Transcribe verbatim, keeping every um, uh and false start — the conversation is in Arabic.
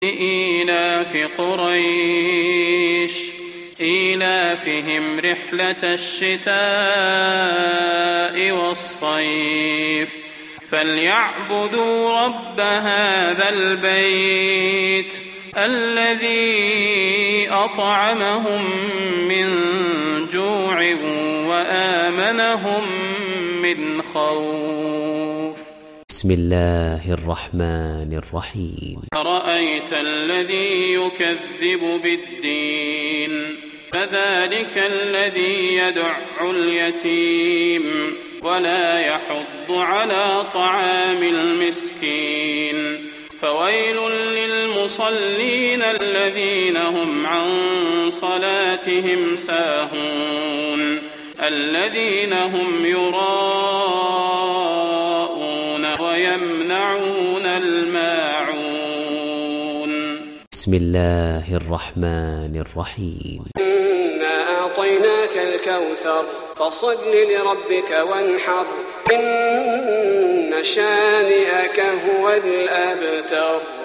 إيلاف قريش إيلافهم رحلة الشتاء والصيف فليعبدوا رب هذا البيت الذي أطعمهم من جوع وآمنهم من خوف. بسم الله الرحمن الرحيم. أرأيت الذي يكذب بالدين فذلك الذي يدع اليتيم ولا يحض على طعام المسكين فويل للمصلين الذين هم عن صلاتهم ساهون الذين هم يراءون ويمنعون الماعون. بسم الله الرحمن الرحيم. إنا أعطيناك الكوثر فصل لربك وانحر إن شانئك هو الأبتر.